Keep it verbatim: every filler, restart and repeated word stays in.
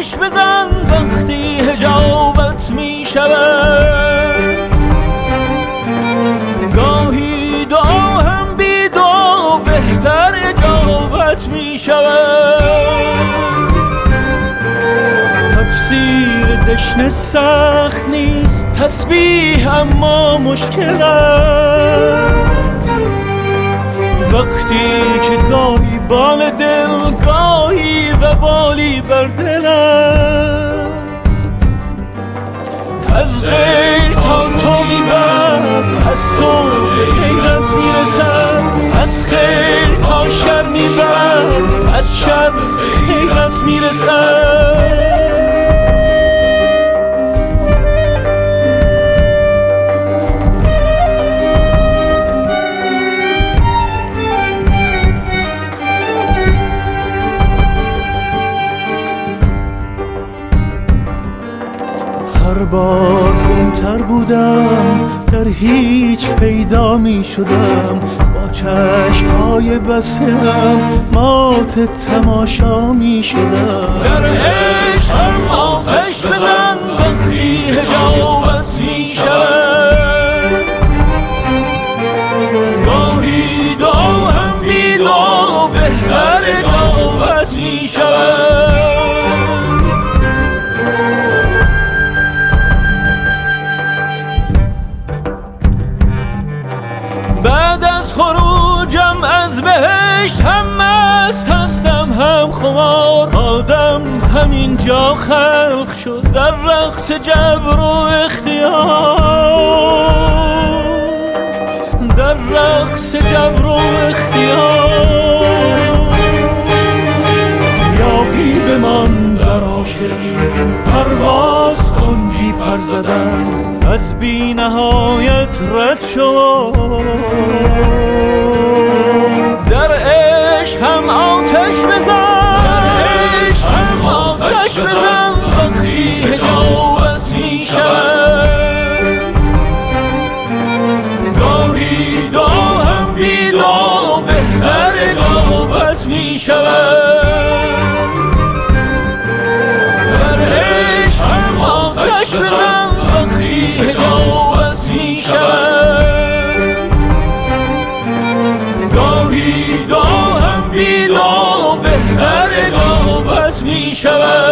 آتش بزن وقتی حجابت می شود. گاهی دعا هم بی دعا بهتر اجابت می شود. تفسیر دشنه سخت نیست، تسبیح اما مشکل است. وقتی که گاهی بال دل، گاهی و بالی بر دل است. از غیر تا تو میبرد، از تو به غیرت میرسد. از خیر تا شر میبرد، از شر به غیرت میرسد. هر بار گمتر بودم، در هیچ پیدا می شدم. با چشمهای بسته‌ام مات تماشا می شدم. در عشقم آتش بزن وقتی حجابت می شود. گاهی دعا هم بی دعا بهتر اجابت می شود. بعد از خروجم از بهشت هم مست هستم هم خمار. آدم همینجا خلق شد در رقص جبر و اختیار. در رقص جبر و اختیار. یاقی بمان در عاشقی، پرواز کن بی پر زدن. از بی نهایت رد شو. در عشق هم آتش بزن. در عشق هم آتش بزن وقتی حجابت می شود. گاهی دعا هم بی دعا بهتر اجابت می شود. در عشق هم آتش بزن وقتی حجابت می شود. گاهی دعا هم بی دعا بهتر اجابت می شود.